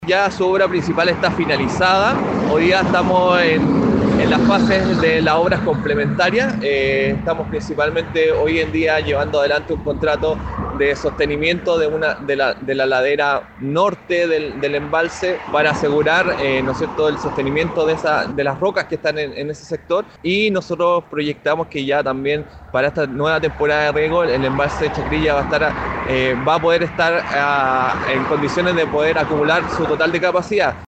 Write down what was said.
Ya su obra principal está finalizada. Hoy día estamos en las fases de las obras complementarias. Estamos principalmente hoy en día llevando adelante un contrato de sostenimiento de la ladera norte del embalse para asegurar ¿no es cierto?, el sostenimiento de las rocas que están en ese sector, y nosotros proyectamos que ya también para esta nueva temporada de riego el embalse de Chacrilla va a poder estar en condiciones de poder acumular su total de capacidad.